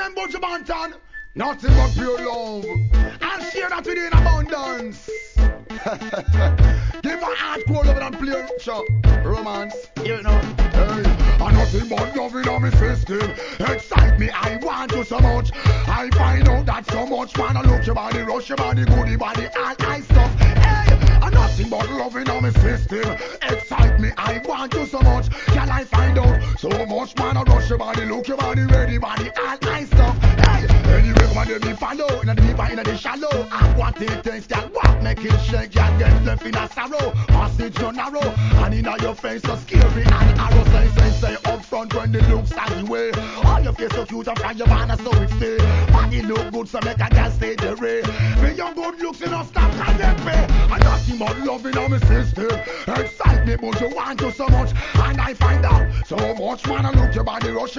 them bunch of bantan. Nothing but pure love. And share that with you in abundance. Give a hardcore love and play sure. Romance. You know. Hey, and nothing but loving on my system. Excite me, I want you so much. I find out that so much. Wanna look your body, rush your body, goodie body, all kind stuff. Hey, and nothing but loving on my system. Excite me, I want you so much. Can I find out so much? Wanna rush your body, look your body, ready body, all kind stuff. Hey, anyway, come on, they be follow. In the deep, in the shallow. I want it, things can walk, make it shake. You get left in a sorrow. Passage no narrow. And in your face so scary. And arrow say up front when the looks are the way. All your face so cute and from your banner so it stay. Body look good so make a girl stay the way. For your good looks you don't stop and get pay. And nothing but loving on my system. Excite me but you want to so much. And I find out so much man I look your body rush.